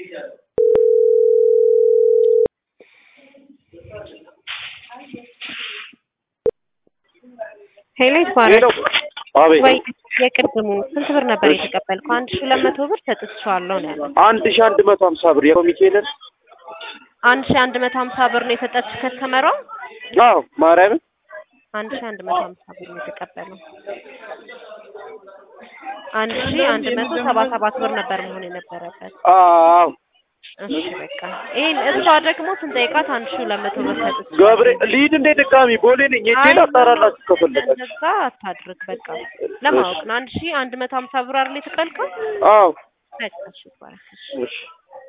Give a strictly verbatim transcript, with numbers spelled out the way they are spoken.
ሄሎ ይባላል አቤት ወይ የቅድሙ ስንት ብር ነበር የተቀበልከው? አንድ ሺህ ሁለት መቶ ብር ሰጥቼዋለሁ ነው ያለው። አንድ ሺህ አንድ መቶ ሀምሳ ብር የሚኬልን አንድ ሺህ አንድ መቶ ሀምሳ ብር ነው የሰጠች ከተመራ? አዎ ማርያም አንድ ሺህ አንድ መቶ ሀምሳ ብር ነው የተቀበለው። አንድ ሺህ አንድ መቶ ሰባ ሰባት ብር ነበር መሆን የነበረበት። አዎ እሺ በቃ ይሄን እሷ ደግሞ ስንጠይቃት አንድ ሺህ ሁለት መቶ ብር ሰጥቼ ገብሬ ሊድ እንደ ድጋሚ ቦሌ ነኝ እጄን አጣራላችሁ ከፈለጋችሁ እንደዛ አታድርግ። በቃ ለማወቅ ነው። አንድ ሺህ አንድ መቶ ሀምሳ ብር አይደል የተቀበልከው? አዎ በቃ እሺ ባረክ። እሺ